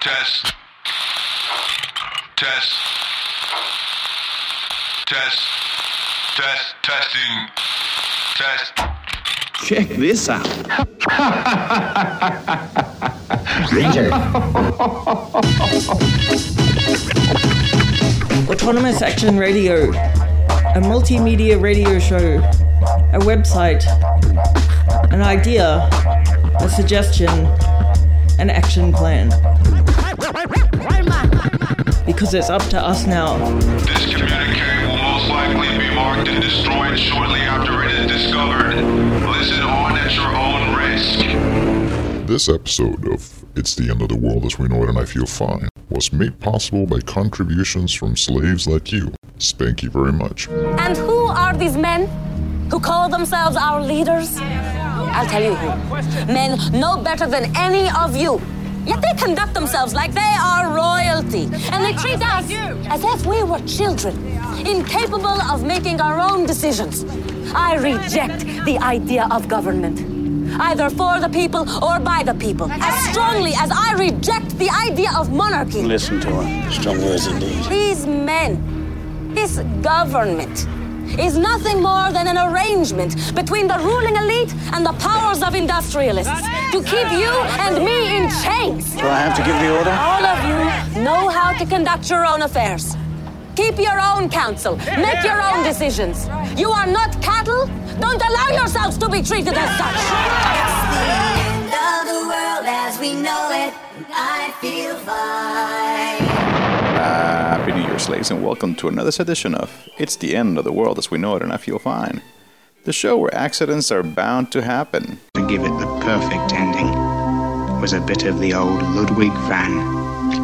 Test. Test. Test. Test. Testing. Test. Check this out. Ranger. Autonomous Action Radio, a multimedia radio show, a website, an idea, a suggestion, an action plan. Because it's up to us now. This communique will most likely be marked and destroyed shortly after it is discovered. Listen on at your own risk. This episode of It's the End of the World as We Know It and I Feel Fine was made possible by contributions from slaves like you. Thank you very much. And who are these men who call themselves our leaders? I'll tell you who. Men no better than any of you. Yet they conduct themselves like they are royalty. And they treat us as if we were children, incapable of making our own decisions. I reject the idea of government, either for the people or by the people, as strongly as I reject the idea of monarchy. Listen to her. Strong words indeed. These men, this government, is nothing more than an arrangement between the ruling elite and the powers of industrialists to keep you and me in chains. Do I have to give the order? All of you know how to conduct your own affairs. Keep your own counsel. Make your own decisions. You are not cattle. Don't allow yourselves to be treated as such. It's the end of the world as we know it. I feel fine. Happy New Year, slaves, and welcome to another edition of It's the End of the World as We Know It and I Feel Fine. The show where accidents are bound to happen. To give it the perfect ending was a bit of the old Ludwig van.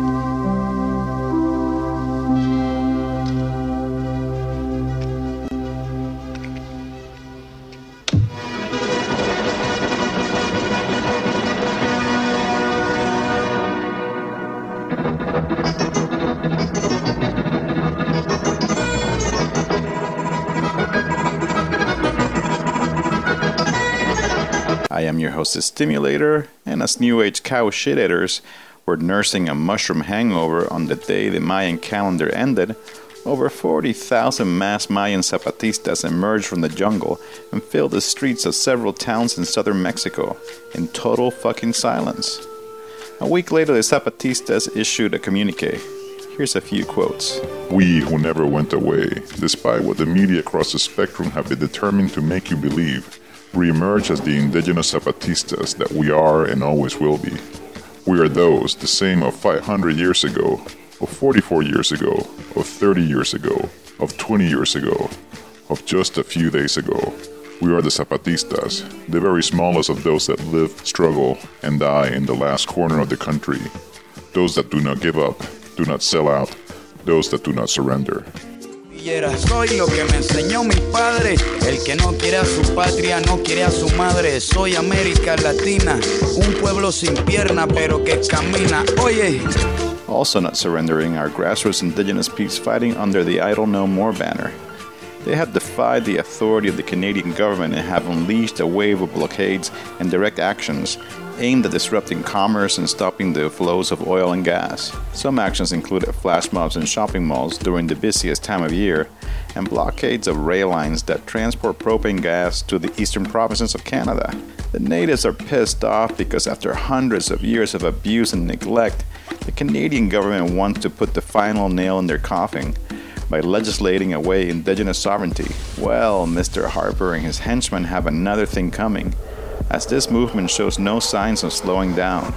I am your host, the Stimulator, and as New Age cow shit-eaters were nursing a mushroom hangover on the day the Mayan calendar ended, over 40,000 mass Mayan Zapatistas emerged from the jungle and filled the streets of several towns in southern Mexico in total fucking silence. A week later, the Zapatistas issued a communique. Here's a few quotes. We who never went away, despite what the media across the spectrum have been determined to make you believe, re-emerge as the indigenous Zapatistas that we are and always will be. We are those, the same of 500 years ago, of 44 years ago, of 30 years ago, of 20 years ago, of just a few days ago. We are the Zapatistas, the very smallest of those that live, struggle, and die in the last corner of the country. Those that do not give up, do not sell out, those that do not surrender. Soy lo que me enseñó mi padre. El que no quiere a su patria no quiere a su madre. Soy América Latina, un pueblo sin pierna pero que camina. Oye. Also not surrendering are grassroots indigenous peeps fighting under the Idle No More banner. They have defied the authority of the Canadian government and have unleashed a wave of blockades and direct actions aimed at disrupting commerce and stopping the flows of oil and gas. Some actions included flash mobs in shopping malls during the busiest time of year and blockades of rail lines that transport propane gas to the eastern provinces of Canada. The natives are pissed off because after hundreds of years of abuse and neglect, the Canadian government wants to put the final nail in their coffin by legislating away indigenous sovereignty. Well, Mr. Harper and his henchmen have another thing coming, as this movement shows no signs of slowing down.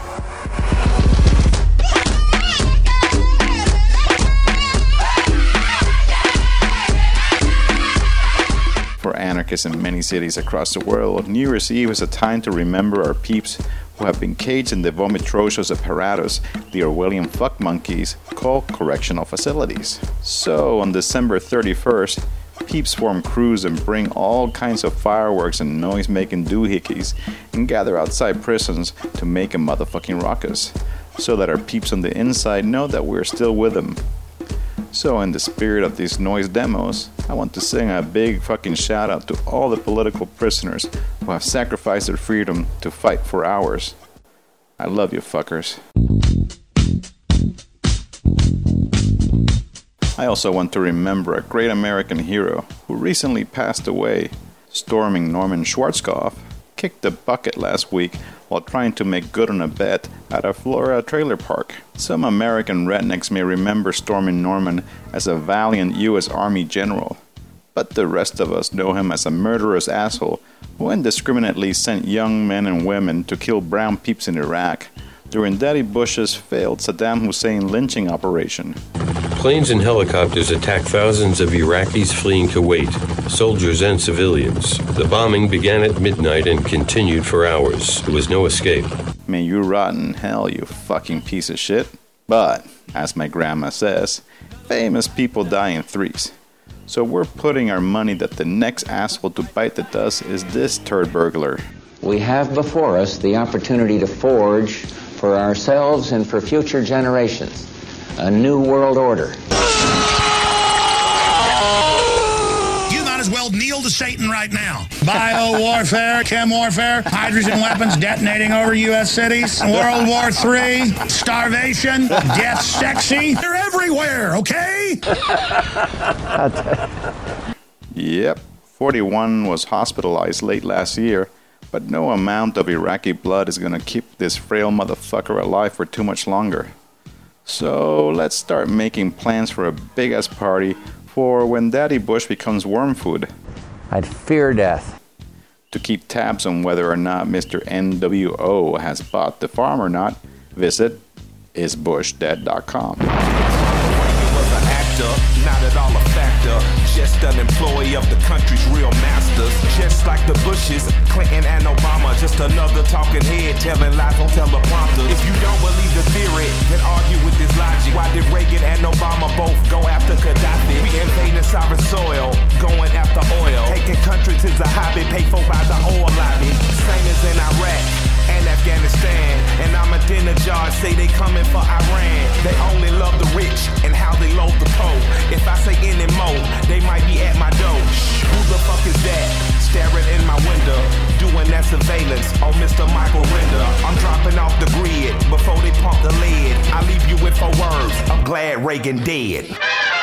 For anarchists in many cities across the world, New Year's Eve is a time to remember our peeps who have been caged in the vomitrosos apparatus the Orwellian fuck monkeys call correctional facilities. So, on December 31st, peeps form crews and bring all kinds of fireworks and noise-making doohickeys and gather outside prisons to make a motherfucking ruckus, so that our peeps on the inside know that we're still with them. So in the spirit of these noise demos, I want to sing a big fucking shout out to all the political prisoners who have sacrificed their freedom to fight for ours. I love you fuckers. I also want to remember a great American hero who recently passed away. Storming Norman Schwarzkopf kicked the bucket last week while trying to make good on a bet at a Florida trailer park. Some American rednecks may remember Storming Norman as a valiant U.S. Army general, but the rest of us know him as a murderous asshole who indiscriminately sent young men and women to kill brown peeps in Iraq during Daddy Bush's failed Saddam Hussein lynching operation. Planes and helicopters attacked thousands of Iraqis fleeing Kuwait, soldiers and civilians. The bombing began at midnight and continued for hours. There was no escape. May you rot in hell, you fucking piece of shit. But, as my grandma says, famous people die in threes. So we're putting our money that the next asshole to bite the dust is this turd burglar. We have before us the opportunity to forge for ourselves and for future generations a new world order. You might as well kneel to Satan right now. Bio-warfare, chem warfare, hydrogen weapons detonating over U.S. cities, World War III, starvation, death sexy. They're everywhere, okay? Yep, 41 was hospitalized late last year, but no amount of Iraqi blood is gonna keep this frail motherfucker alive for too much longer. So let's start making plans for a big-ass party for when Daddy Bush becomes worm food. I'd fear death. To keep tabs on whether or not Mr. NWO has bought the farm or not, visit isbushdead.com. Not at all a factor, just an employee of the country's real masters. Just like the Bushes, Clinton and Obama, just another talking head telling lies on teleprompters. If you don't believe the theory, then argue with this logic. Why did Reagan and Obama both go after Gaddafi? We invading sovereign soil, going after oil. Taking countries is a hobby, paid for by the oil lobby. Same as in Iraq and Afghanistan. And Ahmadinejad say they coming for Iran. They only love the rich and how they loathe the poor. If I say any more, they might be at my door. Who the fuck is that? Staring in my window, doing that surveillance on Mr. Michael Render. I'm dropping off the grid before they pump the lead. I leave you with 4 words. I'm glad Reagan dead.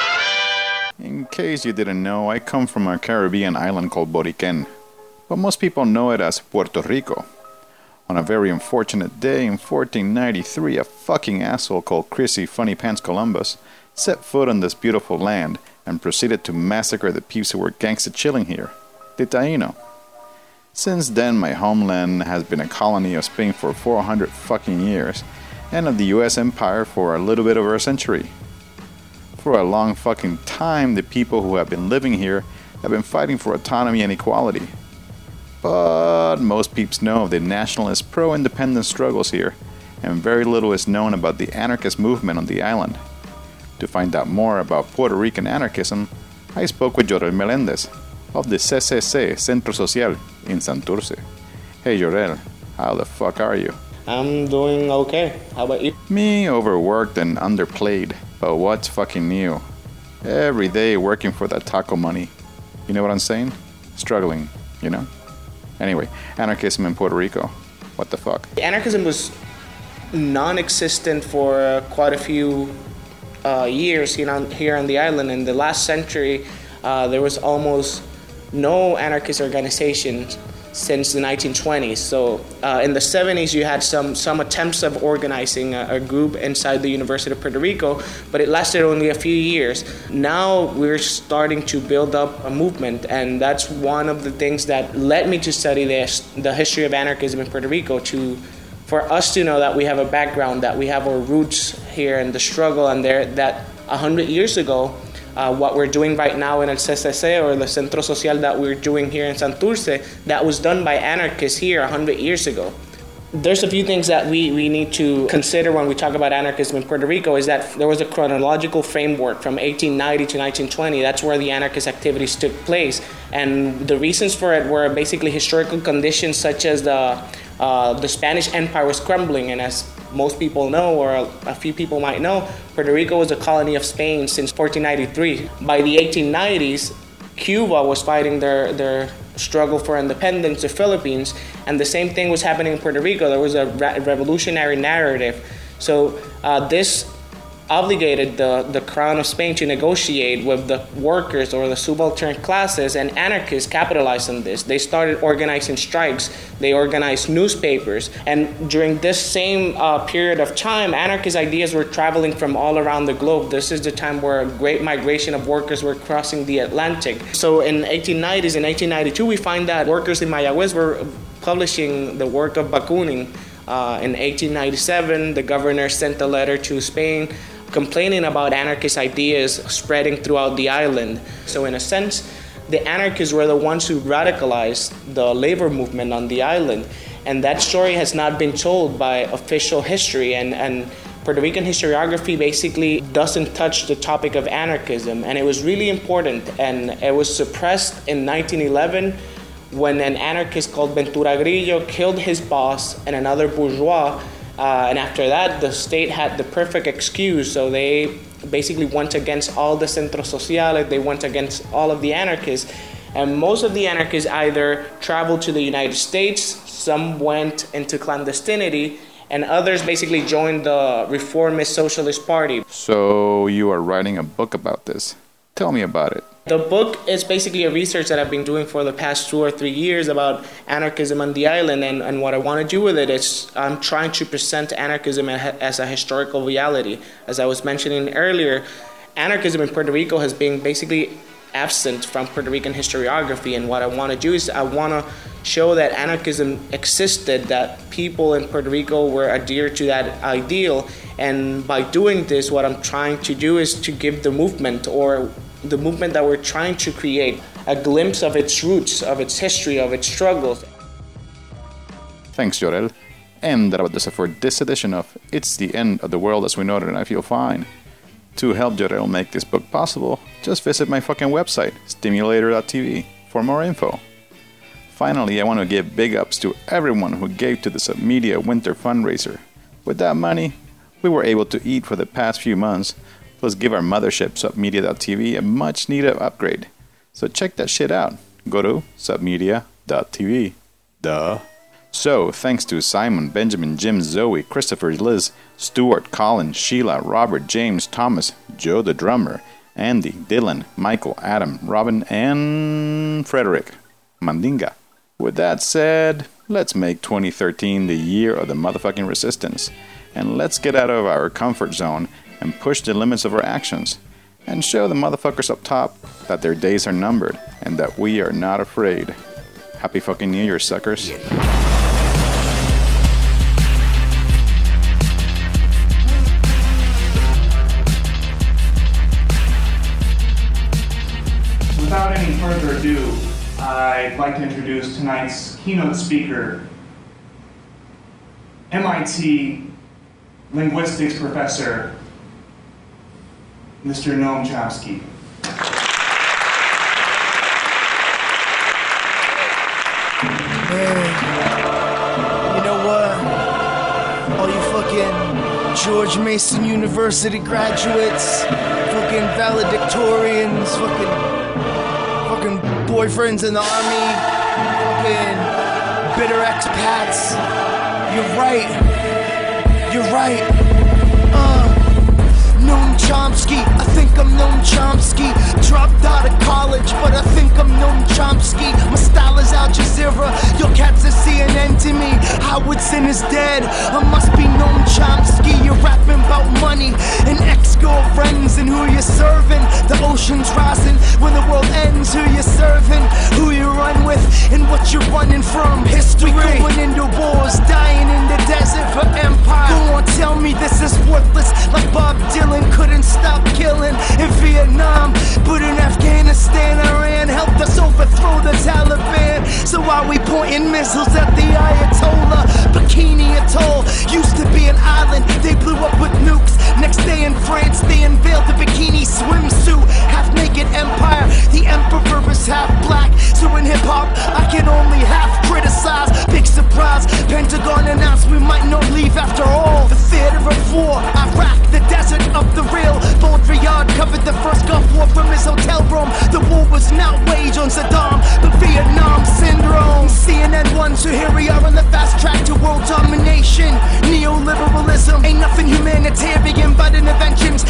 In case you didn't know, I come from a Caribbean island called Boriquen, but most people know it as Puerto Rico. On a very unfortunate day in 1493, a fucking asshole called Chrissy Funny Pants Columbus set foot on this beautiful land and proceeded to massacre the peeps who were gangsta chilling here, the Taino. Since then, my homeland has been a colony of Spain for 400 fucking years, and of the US Empire for a little bit over a century. For a long fucking time, the people who have been living here have been fighting for autonomy and equality. But most peeps know of the nationalist pro-independence struggles here, and very little is known about the anarchist movement on the island. To find out more about Puerto Rican anarchism, I spoke with Jorel Melendez of the CCC Centro Social in Santurce. Hey Jorel, how the fuck are you? I'm doing okay. How about you? Me, overworked and underplayed, but what's fucking new? Every day working for that taco money. You know what I'm saying? Struggling, you know? Anyway, anarchism in Puerto Rico. What the fuck? Anarchism was non-existent for quite a few years here on the island. In the last century, there was almost no anarchist organizations since the 1920s. So in the 70s, you had some attempts of organizing a group inside the University of Puerto Rico, but it lasted only a few years. Now we're starting to build up a movement, and that's one of the things that led me to study the history of anarchism in Puerto Rico, for us to know that we have a background, that we have our roots here and the struggle, and that 100 years ago, what we're doing right now in El CCC, or the Centro Social that we're doing here in Santurce, that was done by anarchists here 100 years ago. There's a few things that we need to consider when we talk about anarchism in Puerto Rico, is that there was a chronological framework from 1890 to 1920. That's where the anarchist activities took place. And the reasons for it were basically historical conditions, such as the Spanish Empire was crumbling, and as most people know, or a few people might know, Puerto Rico was a colony of Spain since 1493. By the 1890s, Cuba was fighting their struggle for independence, the Philippines, and the same thing was happening in Puerto Rico. There was a revolutionary narrative. So this obligated the Crown of Spain to negotiate with the workers or the subaltern classes, and anarchists capitalized on this. They started organizing strikes, they organized newspapers, and during this same period of time, anarchist ideas were traveling from all around the globe. This is the time where a great migration of workers were crossing the Atlantic. So in 1890s and 1892, we find that workers in Mayagüez were publishing the work of Bakunin. In 1897, the governor sent a letter to Spain complaining about anarchist ideas spreading throughout the island. So in a sense, the anarchists were the ones who radicalized the labor movement on the island. And that story has not been told by official history, and Puerto Rican historiography basically doesn't touch the topic of anarchism. And it was really important, and it was suppressed in 1911 when an anarchist called Ventura Grillo killed his boss and another bourgeois. And after that, the state had the perfect excuse. So they basically went against all the centros sociales. They went against all of the anarchists. And most of the anarchists either traveled to the United States, some went into clandestinity, and others basically joined the Reformist Socialist Party. So you are writing a book about this. Tell me about it. The book is basically a research that I've been doing for the past 2 or 3 years about anarchism on the island, and what I want to do with it is I'm trying to present anarchism as a historical reality. As I was mentioning earlier, anarchism in Puerto Rico has been basically absent from Puerto Rican historiography, and what I want to do is I want to show that anarchism existed, that people in Puerto Rico were adhered to that ideal, and by doing this, what I'm trying to do is to give the movement, or the movement that we're trying to create, a glimpse of its roots, of its history, of its struggles. Thanks, Jorel. And that about this for this edition of It's the End of the World as We Know It and I Feel Fine. To help Jorel make this book possible, just visit my fucking website, stimulator.tv, for more info. Finally, I want to give big ups to everyone who gave to the Submedia Winter Fundraiser. With that money, we were able to eat for the past few months, plus give our mothership, Submedia.tv, a much needed upgrade. So check that shit out. Go to Submedia.tv. Duh. So, thanks to Simon, Benjamin, Jim, Zoe, Christopher, Liz, Stuart, Colin, Sheila, Robert, James, Thomas, Joe the drummer, Andy, Dylan, Michael, Adam, Robin, and Frederick. Mandinga. With that said, let's make 2013 the year of the motherfucking resistance. And let's get out of our comfort zone and push the limits of our actions, and show the motherfuckers up top that their days are numbered, and that we are not afraid. Happy fucking New Year, suckers. Without any further ado, I'd like to introduce tonight's keynote speaker, MIT linguistics professor, Mr. Noam Chomsky. Man, you know what? All you fucking George Mason University graduates, fucking valedictorians, fucking boyfriends in the army, fucking bitter expats. You're right. You're right. Noam Chomsky, I think I'm Noam Chomsky. Dropped out of college, but I think I'm Noam Chomsky. My style is Al Jazeera, your cats are CNN to me. Howard Zinn is dead, I must be Noam Chomsky. You're rapping about money and ex-girlfriends and who you're serving. The ocean's rising when the world ends. Who you're serving, who you run with, and what you're running from. History going into wars, dying in the desert for empire. Go on, tell me this is worthless, like Bob Dylan couldn't stop killing in Vietnam, but in Afghanistan, Iran helped us overthrow the Taliban. So why we pointing missiles at the Ayatollah? Bikini Atoll used to be an island, they blew up with nukes. Next day in France, they unveiled the bikini swimsuit. Half-naked empire, the emperor is half black. So in hip-hop, I can only half criticize. Big surprise, Pentagon announced we might not leave after all. The theater of war, Iraq, the desert of the real. Baudrillard covered the first Gulf War from his hotel room. The war was not waged on Saddam, but Vietnam syndrome. CNN 1, so here we are on the fast track to world domination. Neoliberalism ain't nothing humanitarian but an invention.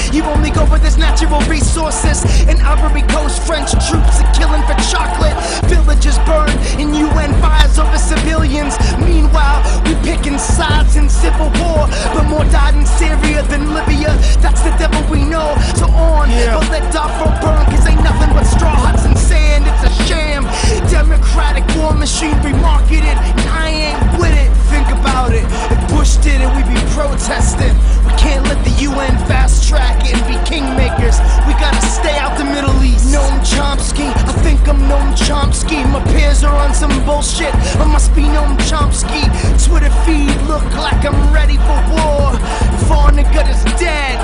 there's natural resources. In Ivory Coast, French troops are killing for chocolate. Villages burn in UN fires over civilians. Meanwhile, we picking sides in civil war, but more died in Syria than Libya. That's the devil we know. So on, but let Darfur burn, cause ain't nothing but straw huts and sand. It's a sham. Democratic war machinery marketed, and I ain't with it. Think about it. If Bush did it, we'd be protesting. We can't let the UN fast track it and be kingmakers. We gotta stay out the Middle East. Noam Chomsky, I think I'm Noam Chomsky. My peers are on some bullshit. I must be Noam Chomsky. Twitter feed look like I'm ready for war. Varnagud is dead.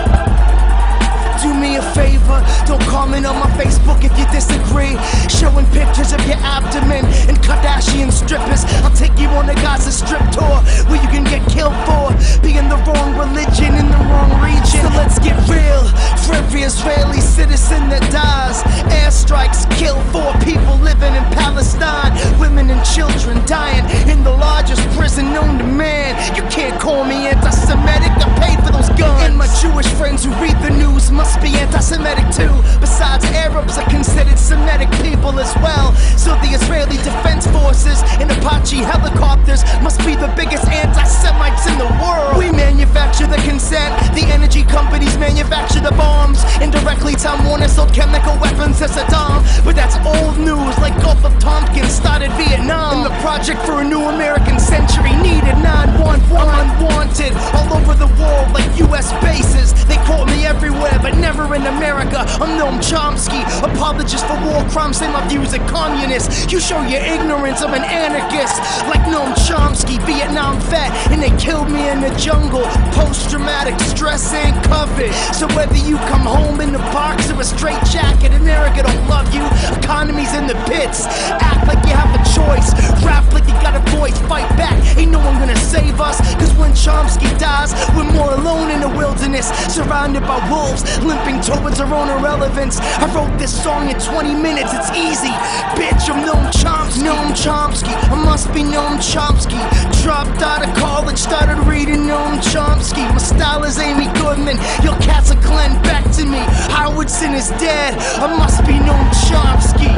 Do me a favor, don't comment on my Facebook if you disagree. Showing pictures of your abdomen and Kardashian strippers. I'll take you on a Gaza Strip tour where you can get killed for being the wrong religion in the wrong region. So let's get real. For every Israeli citizen that dies, airstrikes kill 4 people living in Palestine. Women and children dying in the largest prison known to man. You can't call me anti-Semitic, I paid for those guns. And my Jewish friends who read the news must be anti-Semitic too. Besides, Arabs are considered Semitic people as well. So the Israeli Defense Forces and Apache helicopters must be the biggest anti-Semites in the world. We manufacture the consent, the energy companies manufacture the bombs. Indirectly, Time Warner sold chemical weapons to Saddam. But that's old news, like Gulf of Tonkin started Vietnam. And the project for a new American century needed 911. I'm unwanted all over the world like US bases. They caught me everywhere, but never in America. I'm Noam Chomsky, apologist for war crimes, say my views are communist. You show your ignorance, I'm an anarchist. Like Noam Chomsky, Vietnam vet, and they killed me in the jungle. Post-traumatic stress ain't covered. So whether you come home in the box or a straight jacket, America don't love you. Economy's in the pits. Act like you have a choice. Rap like you got a voice. Fight back, ain't no one gonna save us. Cause when Chomsky dies, we're more alone in the wilderness, surrounded by wolves, limping towards our own irrelevance. I wrote this song in 20 minutes, it's easy. Bitch, I'm Noam Chomsky. Noam Chomsky, I must be Noam Chomsky. Dropped out of college, started reading Noam Chomsky. My style is Amy Goodman, your cats are Glenn Beck to me. Howardson is dead, I must be Noam Chomsky.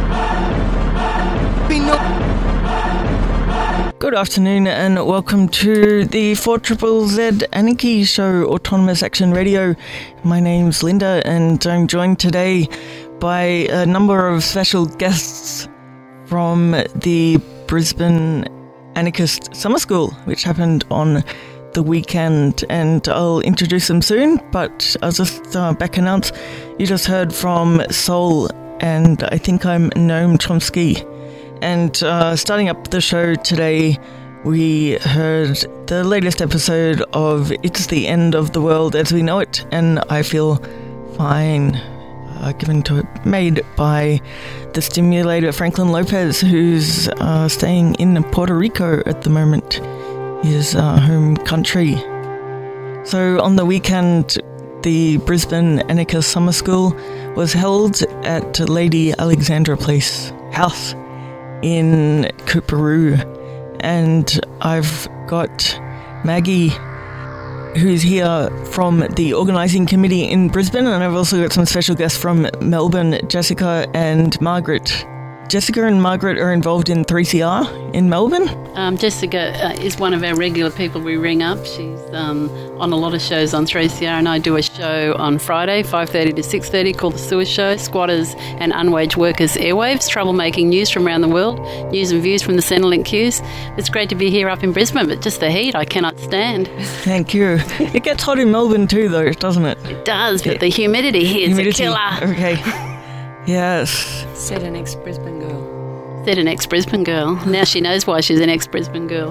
Be Noam. Good afternoon and welcome to the 4ZZZ Anarchy Show, Autonomous Action Radio. My name's Linda and I'm joined today by a number of special guests from the Brisbane Anarchist Summer School, which happened on the weekend, and I'll introduce them soon, but I'll just back announce. You just heard from Soul and I think I'm Noam Chomsky. And starting up the show today, we heard the latest episode of It's the End of the World as We Know It, and I Feel Fine, made by the Stimulator Franklin Lopez, who's staying in Puerto Rico at the moment, his home country. So on the weekend, the Brisbane Anarchist Summer School was held at Lady Alexandra Place House in Coorparoo, and I've got Maggie, who's here from the organising committee in Brisbane, and I've also got some special guests from Melbourne, Jessica and Margaret. Jessica and Margaret are involved in 3CR in Melbourne. Jessica is one of our regular people we ring up. She's on a lot of shows on 3CR, and I do a show on Friday, 5:30 to 6:30, called The Sewer Show, Squatters and Unwaged Workers Airwaves, troublemaking news from around the world, news and views from the Centrelink queues. It's great to be here up in Brisbane, but just the heat I cannot stand. Thank you. It gets hot in Melbourne too, though, doesn't it? It does, but the humidity here is a killer. Okay. Yes. Said an ex-Brisbane girl. Said an ex-Brisbane girl. Now she knows why she's an ex-Brisbane girl.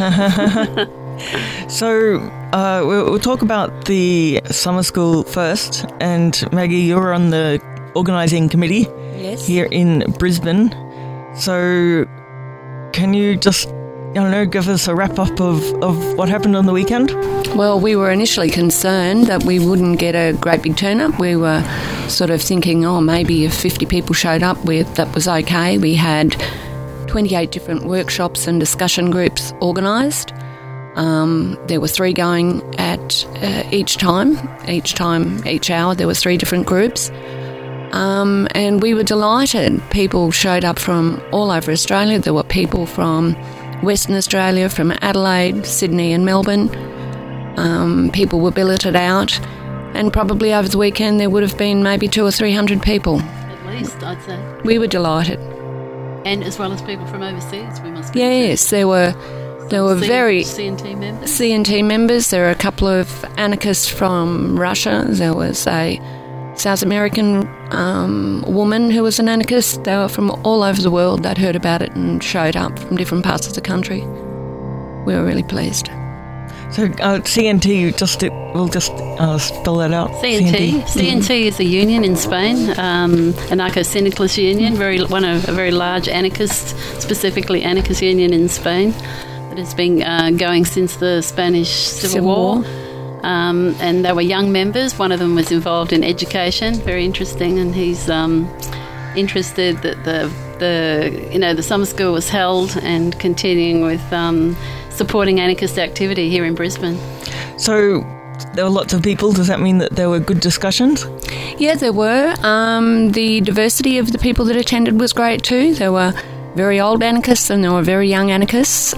So we'll talk about the summer school first. And Maggie, you're on the organising committee here in Brisbane. So can you just, give us a wrap-up of what happened on the weekend? Well, we were initially concerned that we wouldn't get a great big turnout. We were sort of thinking, maybe if 50 people showed up, that was okay. We had 28 different workshops and discussion groups organised. There were 3 going at each time. Each hour, there were 3 different groups. And we were delighted. People showed up from all over Australia. There were people from Western Australia, from Adelaide, Sydney and Melbourne. People were billeted out. And probably over the weekend there would have been maybe 200 or 300 people. At least, I'd say. We were delighted. And as well as people from overseas, we must. Yes, there were very CNT members. CNT members. There were a couple of anarchists from Russia. There was a South American woman who was an anarchist. They were from all over the world. They'd heard about it and showed up from different parts of the country. We were really pleased. So CNT, we'll just spell that out. CNT is a union in Spain, anarcho-syndicalist union, a very large anarchist, specifically anarchist union in Spain that has been going since the Spanish Civil War. And they were young members. One of them was involved in education, very interesting, and he's interested that the summer school was held and continuing with supporting anarchist activity here in Brisbane. So there were lots of people. Does that mean that there were good discussions? Yeah, there were. The diversity of the people that attended was great too. There were very old anarchists and there were very young anarchists.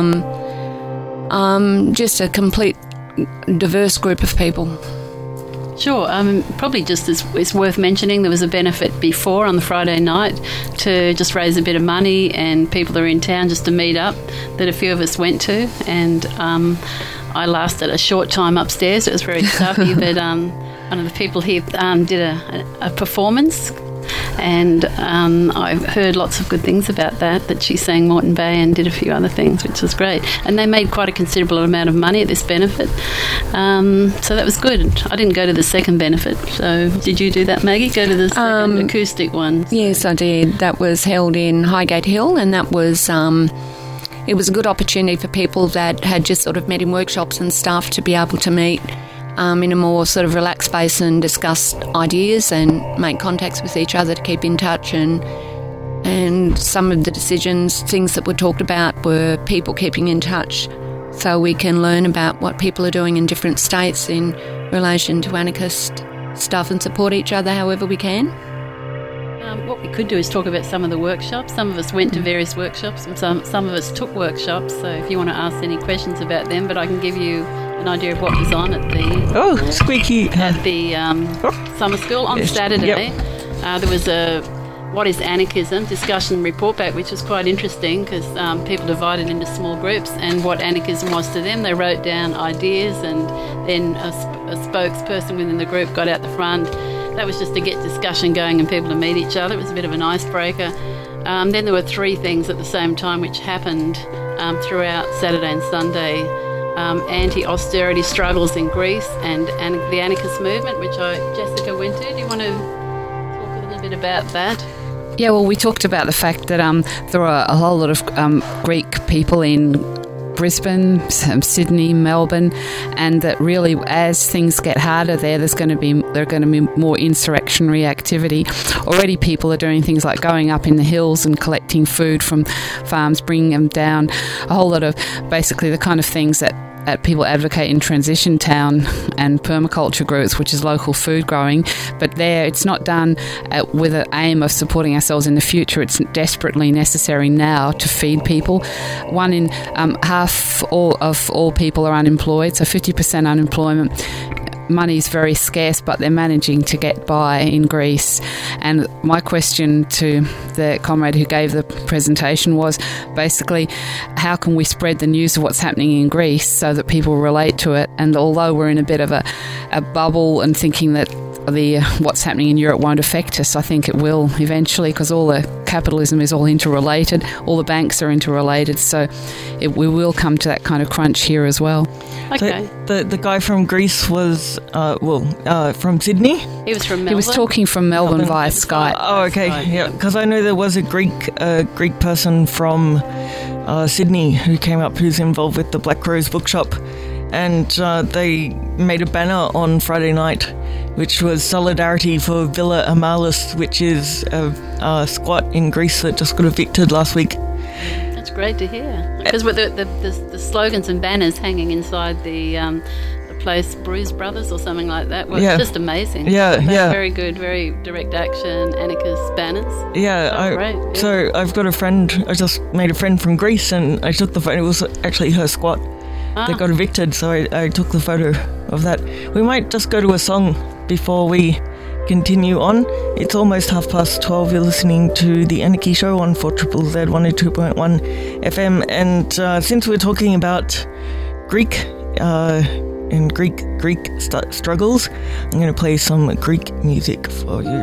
Just a complete diverse group of people. Sure. Probably just it's worth mentioning there was a benefit before on the Friday night to just raise a bit of money and people that are in town just to meet up that a few of us went to, and I lasted a short time upstairs. It was very stuffy, but one of the people here did a performance, and I heard lots of good things about that she sang Moreton Bay and did a few other things, which was great. And they made quite a considerable amount of money at this benefit. So that was good. I didn't go to the second benefit. So did you do that, Maggie? Go to the second acoustic one? Yes, I did. That was held in Highgate Hill, and that was... it was a good opportunity for people that had just sort of met in workshops and stuff to be able to meet in a more sort of relaxed space and discuss ideas and make contacts with each other to keep in touch. And some of the things that were talked about were people keeping in touch so we can learn about what people are doing in different states in relation to anarchist stuff and support each other however we can. What we could do is talk about some of the workshops. Some of us went to various workshops and some of us took workshops, so if you want to ask any questions about them, but I can give you an idea of what was on at the summer school on Saturday. Yep. There was a What is Anarchism discussion report back, which was quite interesting because people divided into small groups and what anarchism was to them. They wrote down ideas, and then a spokesperson within the group got out the front. That was just to get discussion going and people to meet each other. It was a bit of an icebreaker. Then there were 3 things at the same time which happened throughout Saturday and Sunday. Anti-austerity struggles in Greece and the anarchist movement, which Jessica went to. Do you want to talk a little bit about that? Yeah, well, we talked about the fact that there are a whole lot of Greek people in Brisbane, Sydney, Melbourne, and that really as things get harder there are going to be more insurrectionary activity. Already people are doing things like going up in the hills and collecting food from farms, bringing them down, a whole lot of basically the kind of things that people advocate in Transition Town and permaculture groups, which is local food growing. But there it's not done with an aim of supporting ourselves in the future. It's desperately necessary now to feed people. One in half of all people are unemployed, so 50% unemployment. Money is very scarce, but they're managing to get by in Greece. And my question to the comrade who gave the presentation was basically, how can we spread the news of what's happening in Greece so that people relate to it? And although we're in a bit of a bubble and thinking that what's happening in Europe won't affect us, I think it will eventually, because all the capitalism is all interrelated, all the banks are interrelated, so we will come to that kind of crunch here as well. Okay. So the guy from Greece was from Sydney? He was from Melbourne? He was talking from Melbourne via Skype. Oh, okay. Yeah, because I know there was a Greek person from Sydney who came up who's involved with the Black Rose Bookshop, and they made a banner on Friday night which was solidarity for Villa Amalis, which is a squat in Greece that just got evicted last week. That's great to hear. Because with the slogans and banners hanging inside the place, Bruise Brothers or something like that, was just amazing. Very good, very direct action, anarchist banners. Great. So I've got a friend, I just made a friend from Greece, and I took the photo. It was actually her squad that got evicted, so I took the photo of that. We might just go to a song before we continue on. It's almost 12:30. You're listening to The Anarchy Show on 4ZZZ 102.1 FM, and since we're talking about Greek and Greek struggles, I'm going to play some Greek music for you.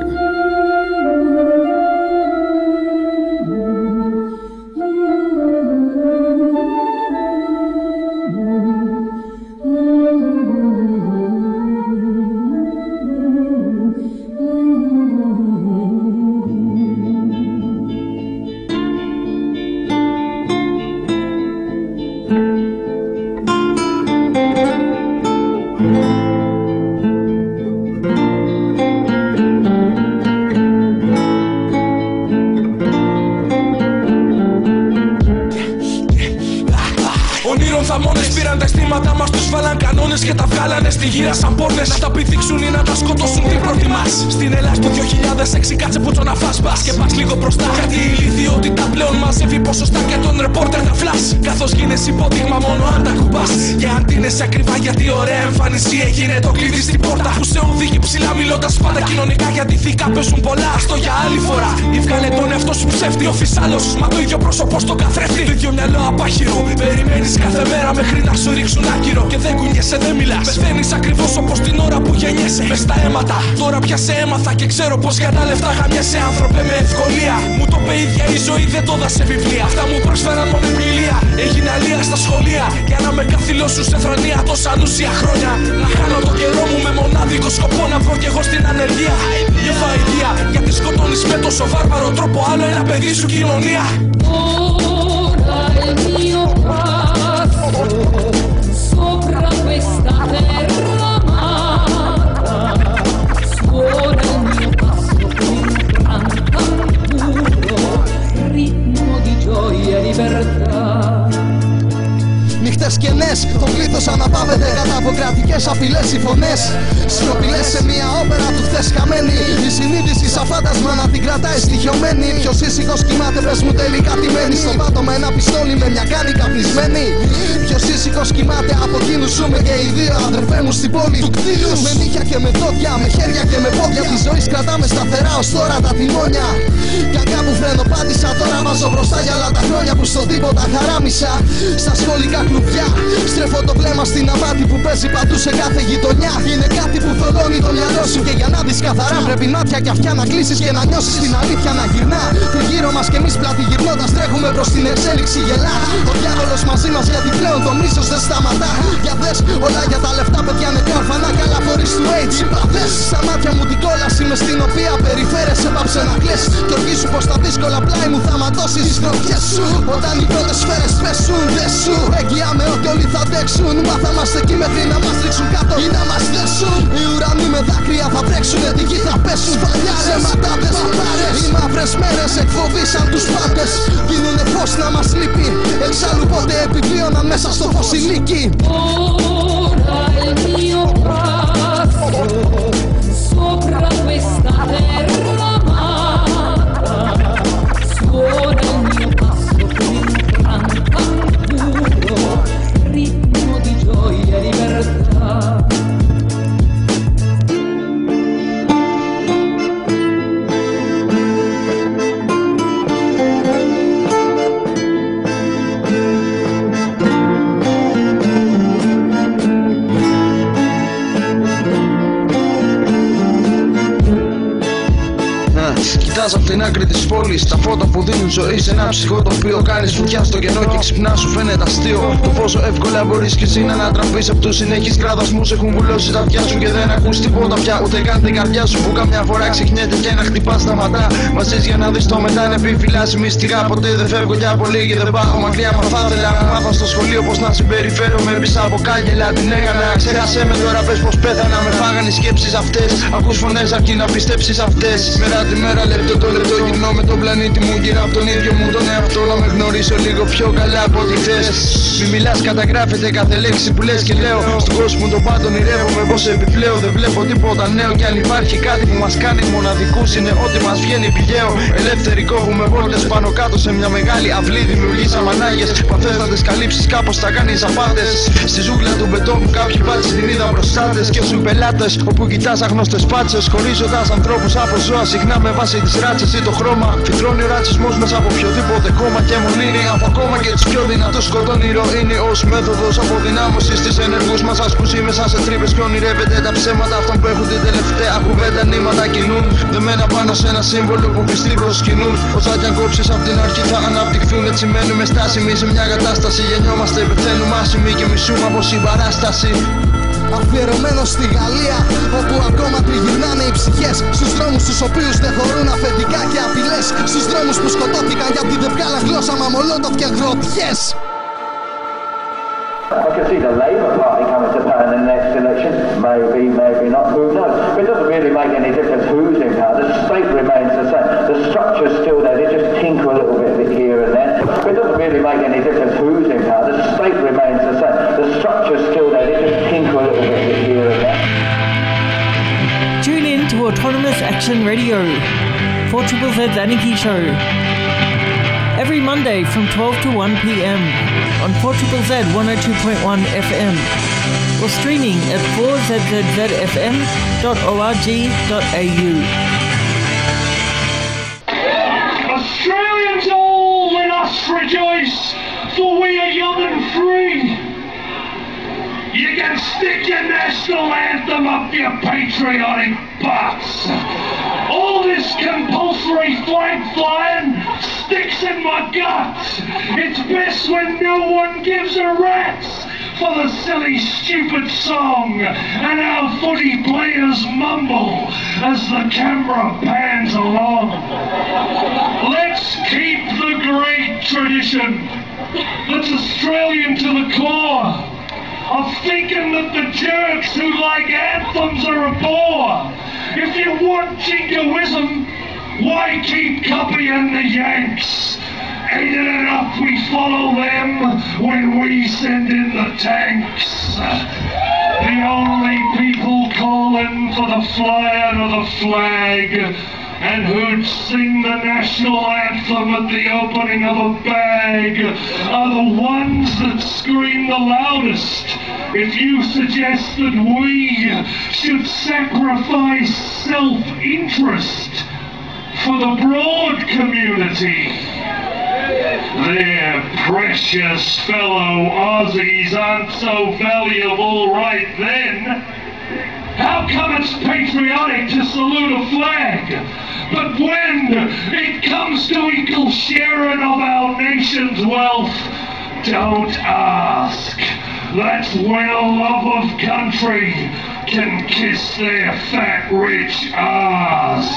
Και τα βγάλανε στη γύρα σαν πόρνες. Να τα πηδήξουν ή να τα σκοτώσουν, τι προτιμάς? Στην Ελλάδα του 2006 κάτσε που να φας μπας και πας λίγο μπροστά. Γιατί η ηλικιότητα πλέον μαζεύει ποσοστά και τον ρεπόρτερ τα φλας. Καθώς γίνεσαι υπόδειγμα μόνο αν τα κουμπάς. Και αν τίνεσαι ακριβά γιατί ωραία εμφάνιση έγινε το κλειδί στην πόρτα. Που σε οδηγεί ψηλά μιλώντας πάντα κοινωνικά, γιατί θήκα παίζουν πολλά. Αυτό για άλλη φορά. Ή βγάλε τον εαυτό σου ψεύτη. Ο φυσάλος, μα το ίδιο πρόσωπο στο καθρέφτη. Το ίδιο μυαλό απάχυρο. Περιμένεις κάθε μέρα μέχρι να σου ρίξουν άκυρο. Και δεν κουνιέσαι, δεν μιλάς. Πεθαίνεις ακριβώς όπως την ώρα που γεννιέσαι. Μες στα αίματα, τώρα πια σε έμαθα και ξέρω πως για τα λεφτά χαμιέσαι άνθρωπε με ευκολία. Μου το είπε η ίδια η ζωή, δεν το δα σε βιβλία. Αυτά μου πρόσφεραν μόνο πληλία. Έγινε αλία στα σχολεία για να με καθυλώσουν σε θρανία τόσα ανούσια χρόνια. Να χάνω τον καιρό μου με μονάδικο σκοπό να βρω κι εγώ στην ανεργία. Νιώθω αηδία γιατί σκοτώνεις με τόσο βάρβαρο τρόπο άλλο ένα παιδί σου κοινωνία. Sopra questa terra amata, suona il mio passo con un gran tamburo, ritmo di gioia e libertà. Νύχτες κενές, το πλήθος αναπαύεται κατά από κρατικές απειλές οι φωνές. Σιωπηλές σε μια όπερα του χθες χαμένη. Η συνείδηση σαν φάντασμα να την κρατάει στοιχειωμένη. Ποιος ήσυχος κοιμάται, πες μου τελικά τι μένει. Στον πάτο με ένα πιστόλι με μια κάνη καπνισμένη. Ποιος ήσυχος κοιμάται, από εκείνους ζούμε και οι δύο αδερφέ μου στην πόλη του κτίριου. Με νύχια και με δόντια, με χέρια και με πόδια τη ζωή κρατάμε σταθερά ως τώρα τα τιμόνια. Κι αν κάπου φρενοπάτησα, τώρα βάζω μπροστά για άλλα τα χρόνια που στον τίποτα χαράμισα. Στα σχολικά κλουβιά στρέφω το βλέμμα στην απάτη που παίζει παντού σε κάθε γειτονιά. Είναι κάτι που θολώνει το μυαλό σου και για να δεις καθαρά πρέπει μάτια και αυτιά να κλείσεις και να νιώσεις την αλήθεια να γυρνά. Και γύρω μας κι εμείς πλάτη γυρνώντας τρέχουμε προς την εξέλιξη γελά. Ο διάβολος μαζί μας γιατί πλέον το μίσος δεν σταματά. Για δες όλα για τα λεφτά, παιδιά νεκρά ορφανά κι άλλα φορείς του AIDS. Συμπαθές στα μάτια μου την κόλαση με στην οποία περιφέρεσαι πάψε να κλαις. Κι οργήσου πως τα δύσκολα πλάι μου θα ματώσεις τις γροθιές σου. Όταν οι πρώτες σφαίρες πέσουν δεν σου εγγυάμε ότι όλοι θα αντέξουν. Μα θα είμαστε εκεί μέχρι να μας ρίξουν κάτω ή να μας δέσουν. Οι ουρανοί με δάκρυα θα τρέξουνε, τη γη θα πέσουν. Φαλιάρες, αιματάδες, παπάρες. Οι μαύρες μέρες εκφοβήσαν τους πάντες. Γίνουνε φως να μας λείπει. Εξάλλου πότε επιβίωναν μέσα στο φως οι λύκοι. Ora il mio passo sopra questa terra amata, suona il mio passo con un gran tamburo, ritmo di gioia e libertà. Κοιτάς απ' την άκρη της πόλης τα φώτα που δίνουν ζωή σε ένα ψυχό το οποίο κάνεις φωτιά στο κενό και ξυπνά σου φαίνεται αστείο. Το πόσο εύκολα μπορείς κι εσύ να ανατραπείς απ' τους συνεχείς κραδασμούς. Έχουν βουλώσει τα αυτιά σου και δεν ακούς τίποτα πια. Ούτε καν την καρδιά σου που καμιά φορά ξεχνιέται και να χτυπάς τα ματά. Μαζείς για να δεις το μετά είναι επιφυλάσσει μυστικά. Ποτέ δεν φεύγω κι από λίγη δεν πάω μακριά. Μα θα ήθελα να μάθω στο σχολείο πως να συμπεριφέρομαι πίσω από κάγκελα. Την έκανα, ξέχασέ με τώρα πες πως πέθανα. Με φάγανε οι σκέψεις αυτές. Ακούς φωνές αρκεί να πιστέψεις αυτές. Μέρα τη μέρα λεπτό το λεπτό γυρνώ με τον πλανήτη μου γύρω από τον ίδιο μου τον εαυτό. Να με γνωρίσω λίγο πιο καλά από ό,τι θες. Μη μιλάς, καταγράφεται κάθε λέξη που λες και λέω. Στον κόσμο των πάντων ηρεύομαι πως επιπλέον. Δεν βλέπω τίποτα νέο κι αν υπάρχει κάτι που μας κάνει μοναδικούς είναι ότι μας βγαίνει πηγαίο. Ελεύθεροι κόβουμε βόλτες πάνω κάτω σε μια μεγάλη αυλή. Δημιουργήσαμε ανάγκες που αν θες να τις καλύψεις κάπως θα κάνεις απάτες. Στη ζούγκλα του μπετόνου κάποιοι πάτσε την είδα μπροστάτες και σου πελάτες όπου κοιτάς αγνώστες πάτσες. Χωρίζοντας ανθρώπους από ζώα συχνά με βάση τις ράτσες ή το χρώμα. Φυτρώνει ο ρατσισμός μέσα από οποιοδήποτε κόμμα και μολύνει από ακόμα και τους πιο δυνατούς σκοτώνει ηρωίνη ως μέθοδος αποδυνάμωσης της ενεργούς μας ασκουσή μέσα σε τρύπες και ονειρεύεται τα ψέματα αυτών που έχουν την τελευταία κουβέντα. Νήματα κινούν δεμένα πάνω σε ένα σύμβολο που πιστοί προσκυνούν. Όσα κι αν κόψεις από την αρχή θα αναπτυχθούν. Έτσι μένουμε στάσιμοι σε μια κατάσταση. Γεννιόμαστε, πεθαίνουμε άσημοι και μισούμε από συμπαράσταση. Αφιερωμένος στη Γαλλία, όπου ακόμα τριγυρνάνε οι ψυχές. Στους δρόμους τους οποίους δεν χωρούν αφεντικά και απειλές. Στους δρόμους που σκοτώθηκαν γιατί δεν βγάλαν γλώσσα μα μολότοφ και γροθιές. I can see the Labour Party coming to power in the next election. Maybe, maybe not, who knows? But it doesn't really make any difference who's in power. The state remains the same. The structure's still there. They just tinker a little bit here and there. But it doesn't really make any difference who's in power. The state remains the same. The structure's still there. They just tinker a little bit here and there. Tune in to Autonomous Action Radio, 4ZZ's Anarchy Show. Every Monday from 12 to 1 p.m. on 4ZZZ 102.1 FM or streaming at 4ZZZFM.org.au. Australians all let us rejoice, for we are young and free. You can stick your national anthem up your patriotic butts. All this compulsory flag flying sticks in my guts. It's best when no one gives a rat's for the silly stupid song and our footy players mumble as the camera pans along. Let's keep the great tradition that's Australian to the core of thinking that the jerks who like anthems are a bore. If you want jingoism, why keep copying the Yanks? Aiding it up, we follow them when we send in the tanks. The only people calling for the flying of the flag and who'd sing the national anthem at the opening of a bag are the ones that scream the loudest. If you suggest that we should sacrifice self-interest for the broad community, their precious fellow Aussies aren't so valuable right then. How come it's patriotic to salute a flag, but when it comes to equal sharing of our nation's wealth, don't ask. That's when a love of country can kiss their fat rich ass.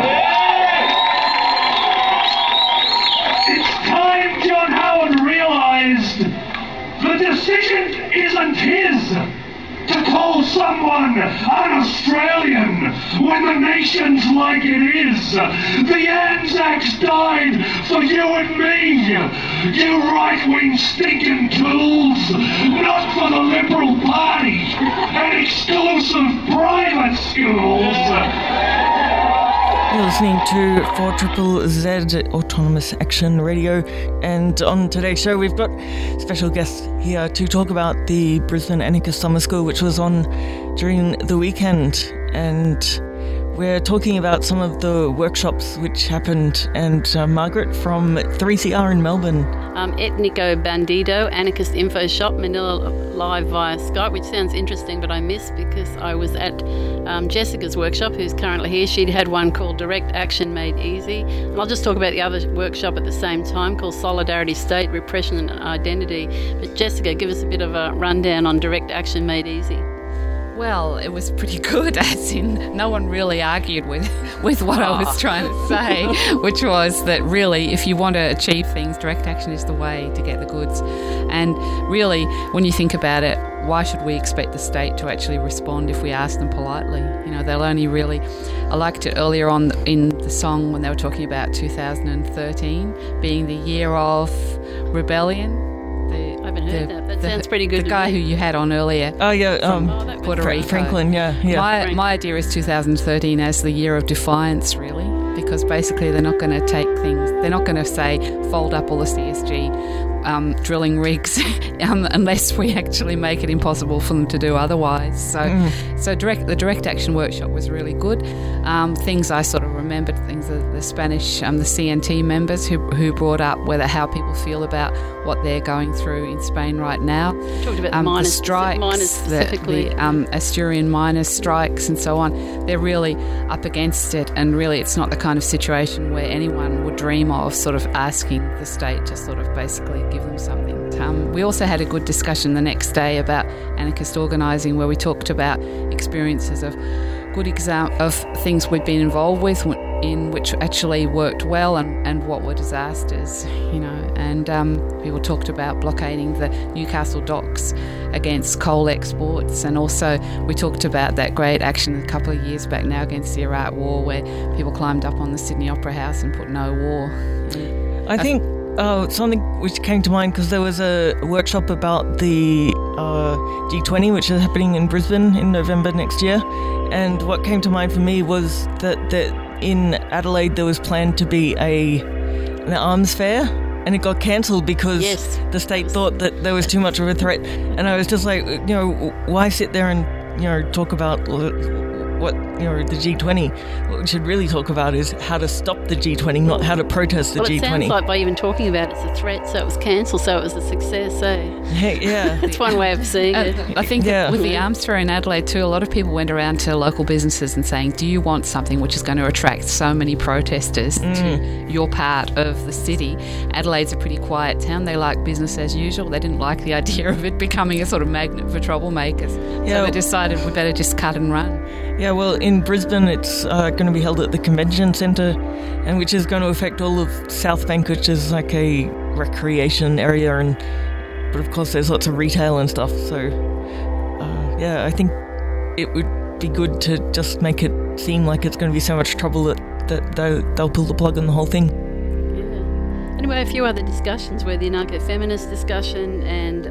It's time John Howard realized the decision isn't his to call someone an Australian when the nation's like it is. The Anzacs died for you and me, you right-wing stinking tools, not for the Liberal Party and exclusive private schools. You're listening to 4ZZZ Autonomous Action Radio, and on today's show we've got special guests here to talk about the Brisbane Anarchist Summer School, which was on during the weekend, and we're talking about some of the workshops which happened. And Margaret from 3CR in Melbourne. Ethnico Bandido, Anarchist Info Shop, Manila live via Skype, which sounds interesting, but I missed because I was at Jessica's workshop, who's currently here. She'd had one called Direct Action Made Easy. And I'll just talk about the other workshop at the same time called Solidarity State, Repression and Identity. But Jessica, give us a bit of a rundown on Direct Action Made Easy. Well, it was pretty good, as in no one really argued with what I was trying to say, which was that really if you want to achieve things, direct action is the way to get the goods. And really, when you think about it, why should we expect the state to actually respond if we ask them politely? You know, they'll only really... I liked it earlier on in the song when they were talking about 2013 being the year of rebellion. I haven't heard that. That sounds pretty good. The guy who you had on earlier. Oh yeah, Puerto Rico. Franklin. Yeah. My idea is 2013 as the year of defiance, really, because basically they're not going to take things. They're not going to say fold up all the CSG drilling rigs unless we actually make it impossible for them to do otherwise. So the direct action workshop was really good. Things I sort of remembered, things that the Spanish, the CNT members who brought up how people feel about what they're going through in Spain right now. Talked about the miners specifically. The Asturian miners' strikes and so on. They're really up against it, and really it's not the kind of situation where anyone would dream of sort of asking the state to sort of basically give them something. We also had a good discussion the next day about anarchist organising, where we talked about experiences of good of things we'd been involved with in which actually worked well and what were disasters, and people talked about blockading the Newcastle docks against coal exports, and also we talked about that great action a couple of years back now against the Iraq War, where people climbed up on the Sydney Opera House and put no war. I think something which came to mind, because there was a workshop about the G20, which is happening in Brisbane in November next year, and what came to mind for me was that in Adelaide there was planned to be an arms fair, and it got cancelled because the state thought that there was too much of a threat. And I was just like, why sit there and talk about what the G20. What we should really talk about is how to stop the G20, not how to protest the G20. It sounds like by even talking about it's a threat, so it was cancelled, so it was a success. Yeah, that's one way of seeing it. I think with the arms fair in Adelaide too, a lot of people went around to local businesses and saying, do you want something which is going to attract so many protesters to your part of the city? Adelaide's a pretty quiet town. They like business as usual. They didn't like the idea of it becoming a sort of magnet for troublemakers. So they decided we better just cut and run. Yeah, well, in Brisbane it's going to be held at the Convention Centre, and which is going to affect all of South Bank, which is like a recreation area, but of course there's lots of retail and stuff. So, I think it would be good to just make it seem like it's going to be so much trouble that they'll pull the plug on the whole thing. Anyway, a few other discussions were the anarcho-feminist discussion, and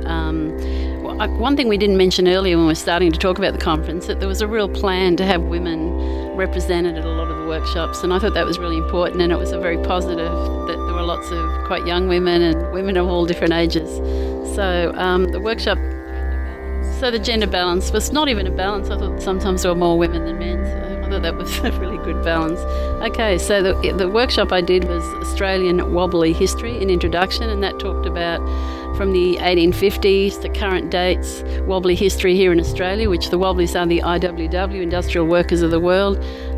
one thing we didn't mention earlier when we were starting to talk about the conference, that there was a real plan to have women represented at a lot of the workshops, and I thought that was really important, and it was a very positive that there were lots of quite young women and women of all different ages. So the workshop, the gender balance was not even a balance. I thought sometimes there were more women than men, so I thought that was a really good balance. Okay, so the workshop I did was Australian Wobbly History, an introduction, and that talked about from the 1850s to current dates, wobbly history here in Australia, which the Wobblies are the IWW, Industrial Workers of the World,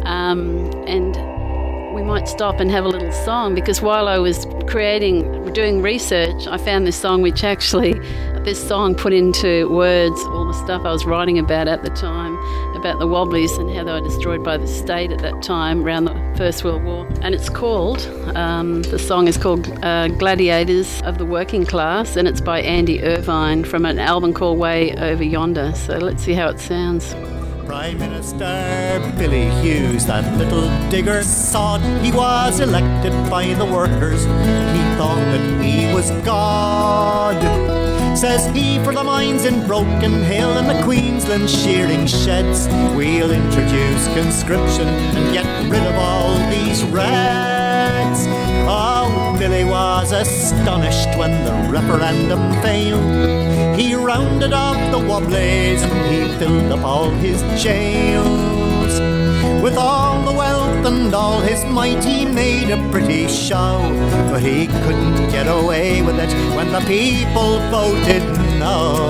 and we might stop and have a little song, because while I was doing research, I found this song put into words all the stuff I was writing about at the time, about the Wobblies and how they were destroyed by the state at that time around the First World War. And it's called, the song is called Gladiators of the Working Class, and it's by Andy Irvine from an album called Way Over Yonder. So let's see how it sounds. Prime Minister Billy Hughes, that little digger sod, he was elected by the workers. He thought that he was God. Says he, for the mines in Broken Hill and the Queensland shearing sheds, we'll introduce conscription and get rid of all these reds. Oh, Billy was astonished when the referendum failed. He rounded up the Wobblies and he filled up all his jails. With all the wealth and all his might, he made a pretty show, but he couldn't get away with it when the people voted no.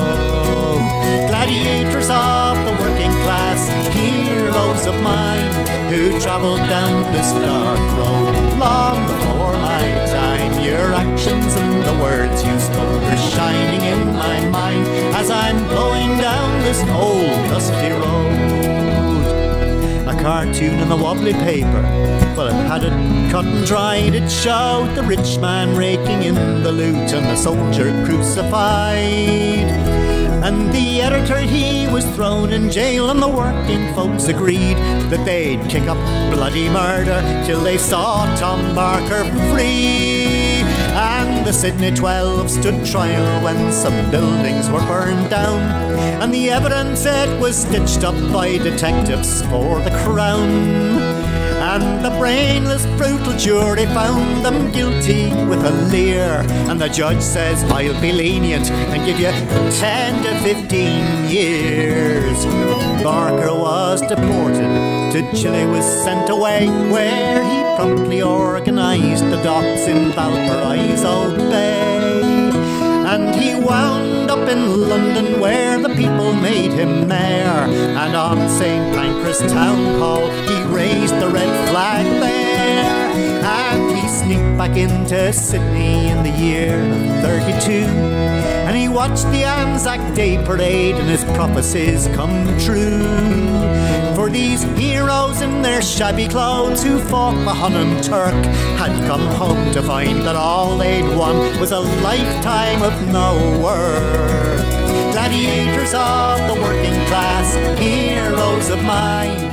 Gladiators of the working class, heroes of mine, who travelled down this dark road long before my time. Your actions and the words you spoke are shining in my mind as I'm going down this old dusty road. A cartoon in the wobbly paper, well, it had it cut and dried. It showed the rich man raking in the loot and the soldier crucified. And the editor, he was thrown in jail, and the working folks agreed that they'd kick up bloody murder till they saw Tom Barker free. And the Sydney 12 stood trial when some buildings were burned down, and the evidence, it was stitched up by detectives for the Crown. And the brainless, brutal jury found them guilty with a leer. And the judge says, I'll be lenient and give you 10 to 15 years. Barker was deported to Chile, was sent away, where he promptly organised the docks in Valparaiso Bay. And he wound up in London, where the people made him mayor. And on St. Pancras Town Hall he raised the red flag there. And he sneaked back into Sydney in the year of 32. And he watched the Anzac Day parade, and his prophecies come true. For these heroes in their shabby clothes who fought the Hun and Turk had come home to find that all they'd won was a lifetime of no work. Gladiators of the working class, heroes of mine.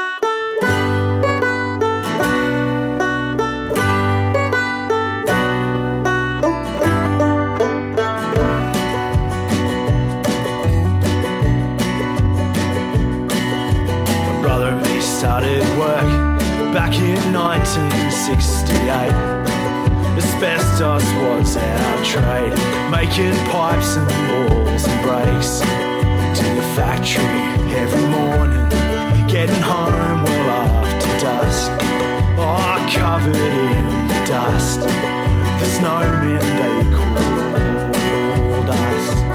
Started work back in 1968. Asbestos was our trade, making pipes and walls and brakes. To the factory every morning, getting home well after dusk. Oh, covered in the dust, the snowmen they called us.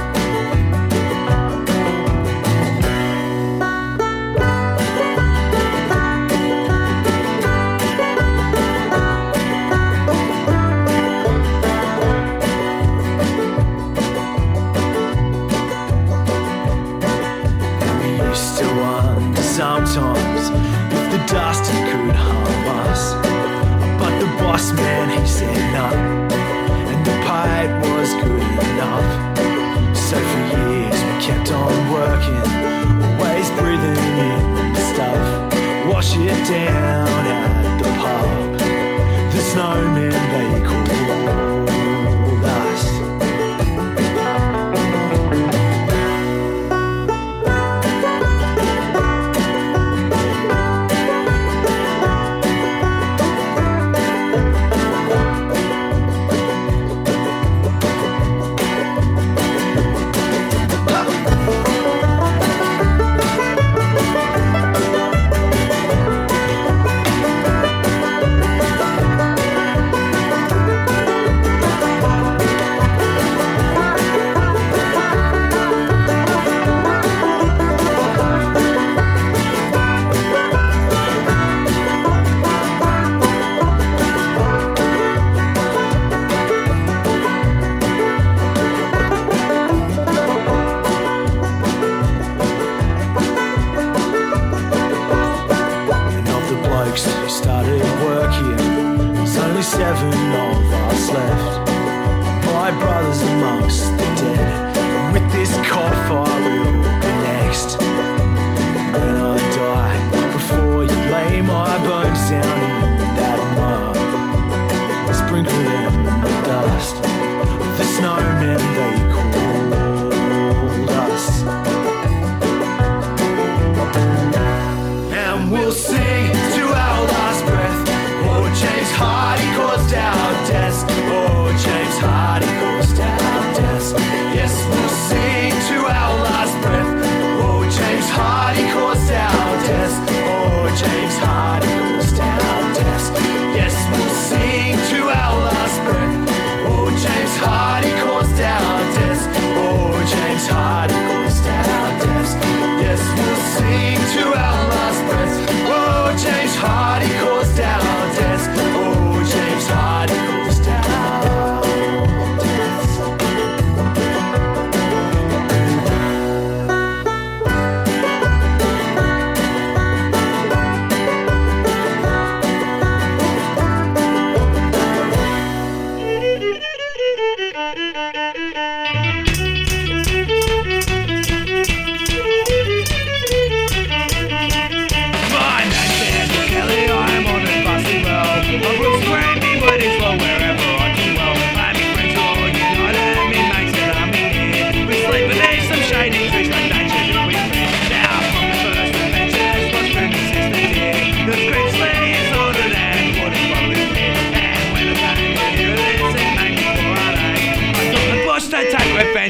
Sometimes, if the dust could harm us, but the boss man, he said no, and the pay was good enough. So for years we kept on working, always breathing in the stuff. Wash it down at the pub, the snowmen they called us. Yes.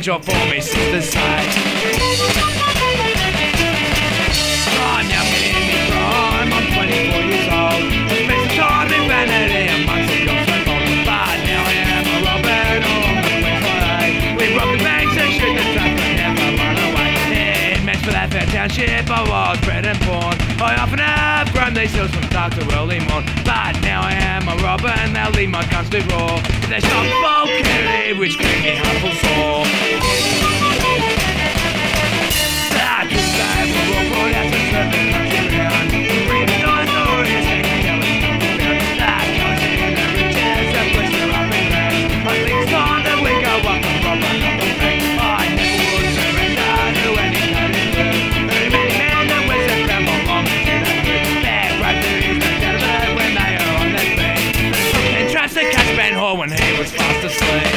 job for me, sisters say. Oh, now I'm in my prime, I'm 24 years old. I spent some time in vanity amongst the jobs so bold. But now I am a robber on the Queensway. We rob the banks and shoot the truck but never run away. In Mansfield Township I was bred and born. I often have grown these hills from dark to early morn. But now I am a robber and they'll leave my guns to raw. They stop Kennedy, which gave me half a fall. I could say we're all brought out to serve the country round. Bring the dinosaurs, hang the yellow stuff around. That goes in the riches, that place where I've been raised. I think it's time that we go up and rob another bank. I never would surrender to any kind of blue. Very many men that wears a crown belong to that group. Their right there is no doubt about it when they are on their feet. And traps to catch Ben Hall when he was fast asleep.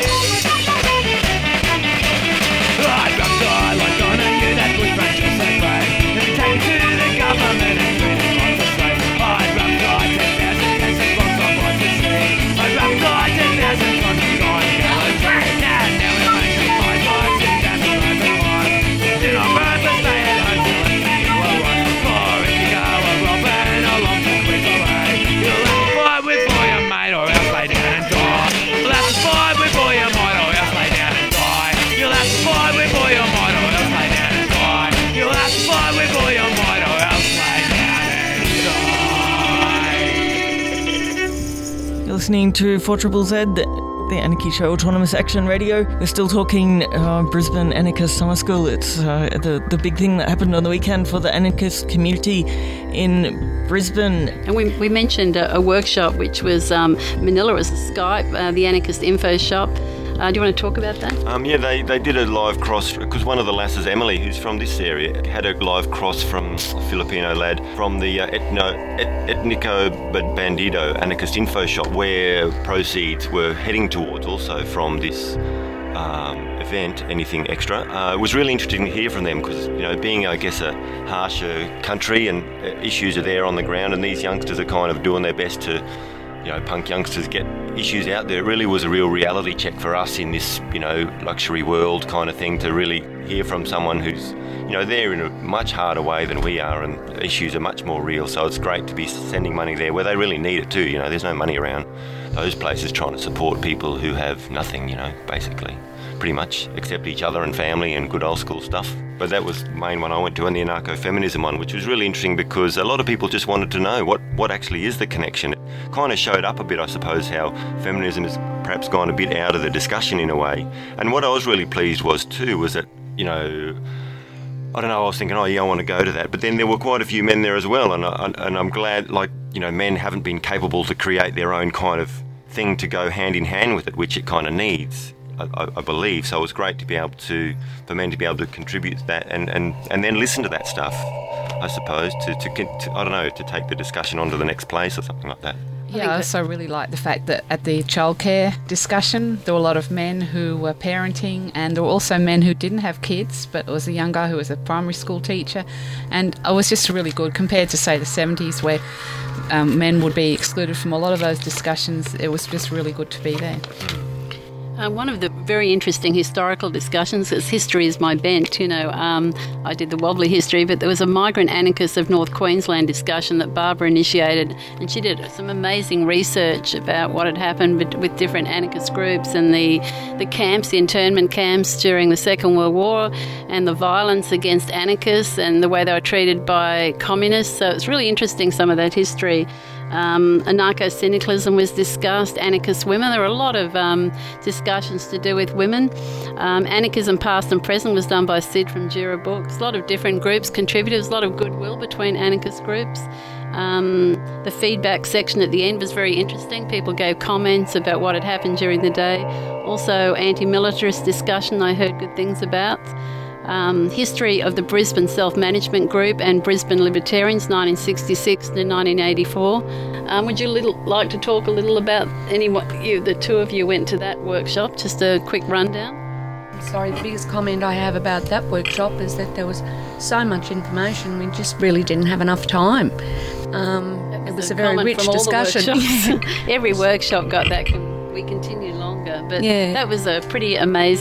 I'd rather die like on a you that was right just so great. Then take it to the government and treat it like a slave. I'd rather die 10,000 cases lost on what to see. I'd rather die 10,000 times and die in gallows. Now it makes me fight life, sit down and open wide. Do not birth and stay at home till I see you are right. For if you go a robbing along to Queensway, you'll have to fight with boy and mate or else lay down and die. You'll have to fight with boy and mate or else lay down and die. You'll have to fight with boy or mate or else lay down and die. You'll have to fight with boy or mate or else lay down and die. You're listening to 4ZZZ, the Anarchy Show, Autonomous Action Radio. We're still talking Brisbane Anarchist Summer School. It's the big thing that happened on the weekend for the anarchist community in Brisbane. And we mentioned a workshop which was Manila as a Skype, the Anarchist Info Shop. Do you want to talk about that? Yeah, they did a live cross because one of the lasses, Emily, who's from this area, had a live cross from a Filipino lad from the Etnico Bandido Anarchist Info Shop, where proceeds were heading towards also from this event, Anything Extra. It was really interesting to hear from them because, being, I guess, a harsher country and issues are there on the ground, and these youngsters are kind of doing their best to punk youngsters get issues out there. It really was a real reality check for us in this, luxury world kind of thing, to really hear from someone who's, there in a much harder way than we are, and issues are much more real. So it's great to be sending money there where they really need it too. There's no money around those places trying to support people who have nothing, basically. Pretty much, except each other and family and good old school stuff. But that was the main one I went to, and the anarcho-feminism one, which was really interesting because a lot of people just wanted to know what actually is the connection. It kind of showed up a bit, I suppose, how feminism has perhaps gone a bit out of the discussion in a way. And what I was really pleased was that, I don't know, I was thinking, I want to go to that. But then there were quite a few men there as well, and I'm glad, men haven't been capable to create their own kind of thing to go hand in hand with it, which it kind of needs. I believe. So it was great to be able for men to be able to contribute to that and then listen to that stuff, I suppose, to I don't know, to take the discussion on to the next place or something like that. Yeah, I also really like the fact that at the childcare discussion, there were a lot of men who were parenting, and there were also men who didn't have kids, but there was a young guy who was a primary school teacher, and it was just really good compared to, say, the 70s where men would be excluded from a lot of those discussions. It was just really good to be there. One of the very interesting historical discussions, because history is my bent, I did the wobbly history, but there was a migrant anarchist of North Queensland discussion that Barbara initiated, and she did some amazing research about what had happened with different anarchist groups and the camps, the internment camps during the Second World War, and the violence against anarchists and the way they were treated by communists. So it's really interesting, some of that history. Anarcho-syndicalism was discussed, anarchist women. There were a lot of discussions to do with women. Anarchism Past and Present was done by Sid from Jura Books. A lot of different groups contributed. There was a lot of goodwill between anarchist groups. The feedback section at the end was very interesting. People gave comments about what had happened during the day. Also, anti-militarist discussion I heard good things about. History of the Brisbane Self-Management Group and Brisbane Libertarians, 1966 to 1984. Would you like to talk a little about the two of you went to that workshop? Just a quick rundown. Sorry, the biggest comment I have about that workshop is that there was so much information, we just really didn't have enough time. It was a very rich discussion. Every workshop got that. We continue longer, but that was a pretty amazing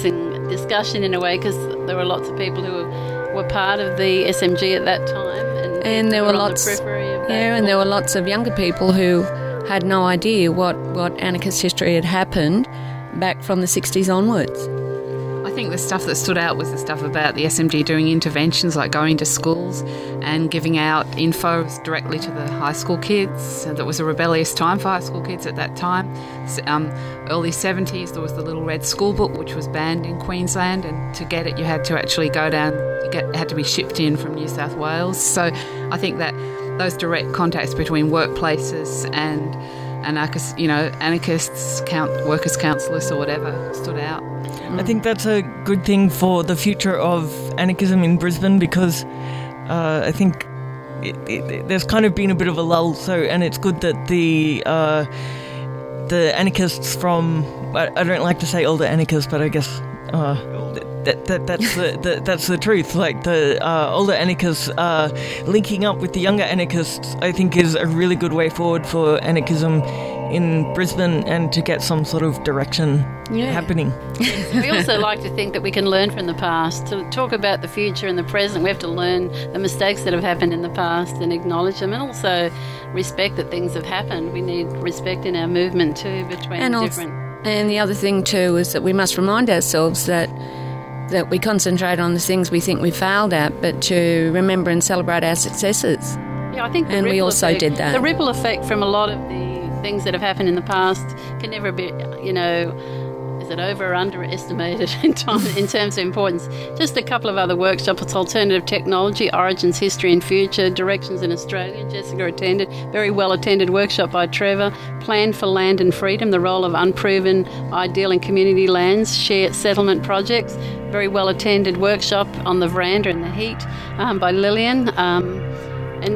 discussion in a way, because there were lots of people who were part of the SMG at that time, and there were on lots, the periphery of that. and there were lots of younger people who had no idea what anarchist history had happened back from the 60s onwards. I think the stuff that stood out was the stuff about the SMG doing interventions, like going to schools and giving out info directly to the high school kids. And that was a rebellious time for high school kids at that time. Early 70s, there was the Little Red School Book, which was banned in Queensland, and to get it, you had to actually go down. It had to be shipped in from New South Wales. So I think that those direct contacts between workplaces and anarchists, workers' councillors or whatever, stood out. I think that's a good thing for the future of anarchism in Brisbane, because I think there's kind of been a bit of a lull. And it's good that the anarchists from, I don't like to say older anarchists, but I guess that's the truth. Like the older anarchists linking up with the younger anarchists, I think is a really good way forward for anarchism in Brisbane, and to get some sort of direction happening. We also like to think that we can learn from the past. To talk about the future and the present, we have to learn the mistakes that have happened in the past and acknowledge them, and also respect that things have happened. We need respect in our movement too, between different... And the other thing too is that we must remind ourselves that we concentrate on the things we think we failed at, but to remember and celebrate our successes. Yeah, I think and we also did that. The ripple effect from a lot of the things that have happened in the past can never be, is it over or underestimated in terms of importance. Just a couple of other workshops: Alternative Technology, Origins, History and Future, Directions in Australia. Jessica attended, very well attended workshop by Trevor. Plan for Land and Freedom, the role of unproven, ideal and community lands, share settlement projects. Very well attended workshop on the veranda in the heat by Lillian. And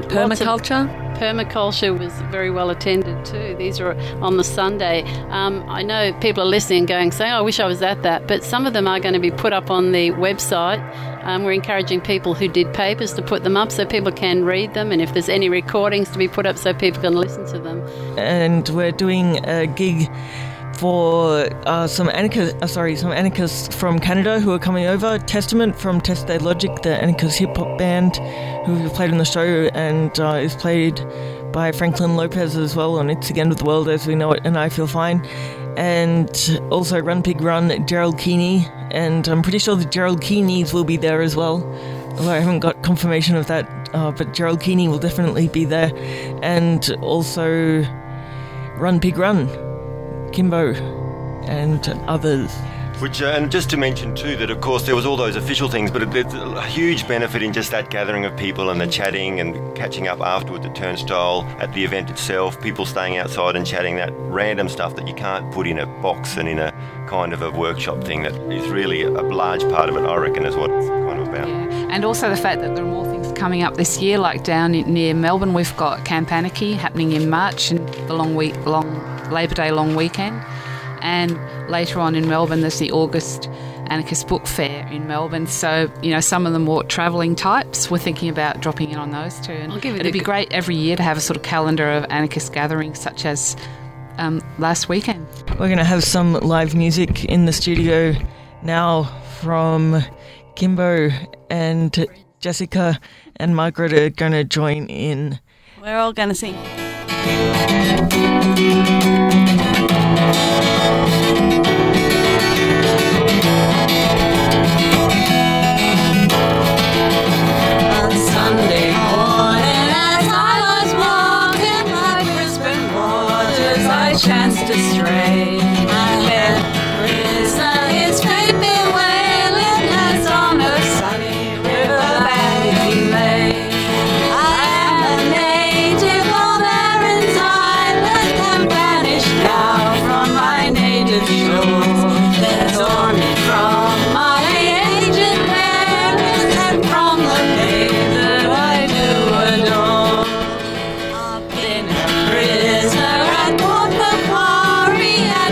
Permaculture was very well attended too. These are on the Sunday. I know people are listening saying, I wish I was at that, but some of them are going to be put up on the website. We're encouraging people who did papers to put them up so people can read them, and if there's any recordings to be put up so people can listen to them. And we're doing a gig for some anarchists from Canada who are coming over. Testament from Test Day Logic, the anarchist hip-hop band who played on the show, and is played by Franklin Lopez as well on It's the End of the World as We Know It and I Feel Fine. And also Run Pig Run, Gerald Keeney, and I'm pretty sure the Gerald Keeneys will be there as well, although I haven't got confirmation of that, but Gerald Keeney will definitely be there. And also Run Pig Run, Kimbo and others. Which, and just to mention too that of course there was all those official things, but there's a huge benefit in just that gathering of people and the chatting and catching up afterwards at Turnstile, at the event itself, people staying outside and chatting, that random stuff that you can't put in a box and in a kind of a workshop thing, that is really a large part of it, I reckon, is what it's kind of about. Yeah. And also the fact that there are more things coming up this year, like down near Melbourne we've got Camp Anarchy happening in March, and the long Labor Day long weekend. And later on in Melbourne, there's the August Anarchist Book Fair in Melbourne. So, some of the more travelling types, we're thinking about dropping in on those too. And it'd be great every year to have a sort of calendar of anarchist gatherings, such as last weekend. We're going to have some live music in the studio now from Kimbo, and Jessica and Margaret are going to join in. We're all going to sing. Sunday morning, as I was walking by Brisbane waters, I chanced to stray. I met a prisoner, his fate bewailing, as on a sunny riverbank he lay. I am a native of Erin's Island, and banished now from my native shores. They tore me from my aged parents and from the babe that I do adore. I've been a prisoner at Port Macquarie.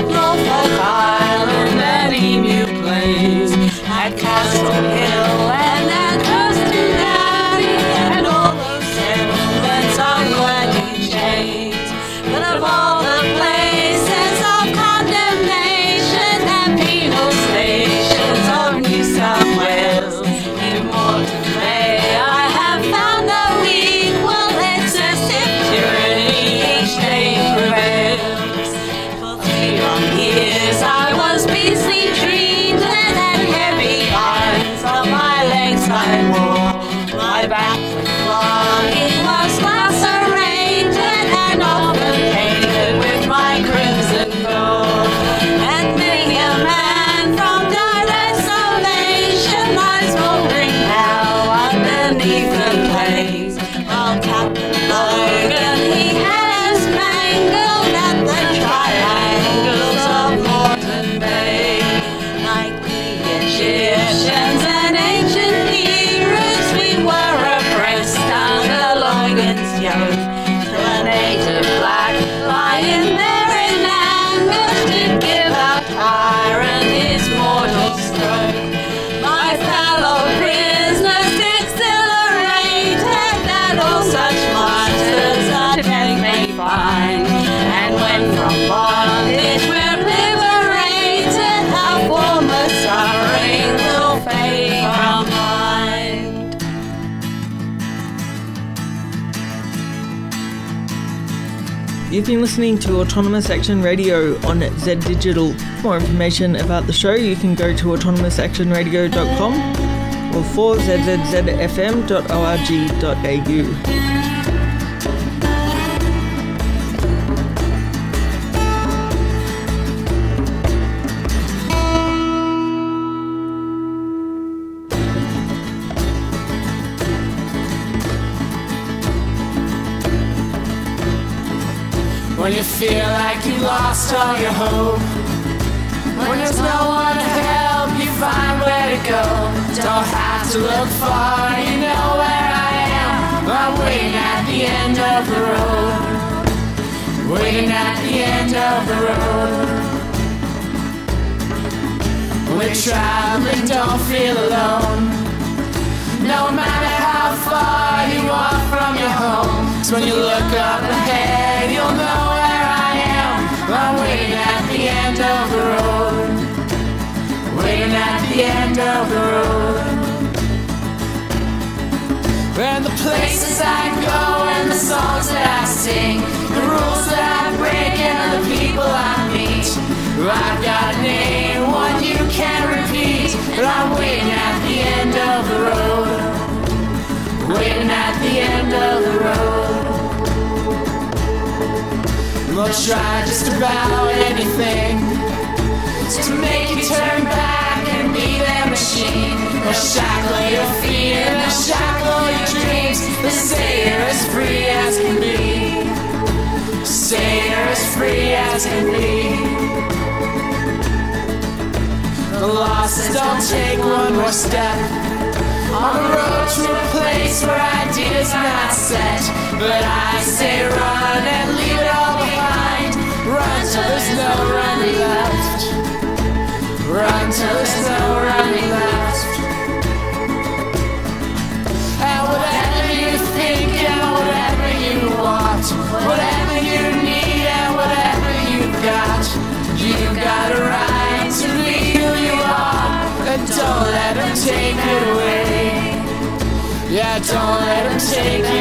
Body was lacerated and often painted with my crimson gold. And many a man from direct salvation lies mouldering now underneath the blaze. While Captain Logan, he has mangled at the triangles of Moreton Bay. Like the Egyptians and ancient Hebrews, we were oppressed under Logan's yoke, till a native black lying there in ambush did give our tyrant his mortal stroke. My fellow prisoners exhilarated that all such martyrs attend may find, and when from bondage we're liberated, our former suffering will fade from mind. You've been listening to Autonomous Action Radio on Z Digital. For more information about the show, you can go to autonomousactionradio.com or 4zzzfm.org.au. When you feel like you lost all your hope, when there's no one to help you find where to go, don't have to look far, you know where I am. I'm waiting at the end of the road, waiting at the end of the road. We're traveling, don't feel alone, no matter how far you are from your home. So when you look up ahead, you'll know where I am. I'm waiting at the end of the road, waiting at the end of the road. And the places I go and the songs that I sing, the rules that I break and the people I meet, I've got a name, one you can't repeat. But I'm waiting at the end of the road, waiting at the end of the road. We'll try just about anything to make you turn back and be their machine. They'll shackle your feet and they'll shackle your dreams. They say you're as free as can be, say you're as free as can be. The law says don't take one more step on the road to a place where ideas are not set. But I say run and leave it all behind. Run till there's no running left, run till there's no running left. And whatever you think and whatever you want, whatever you need and whatever you've got, you got a right to be who you are. And don't let them take it away, yeah, don't let them take it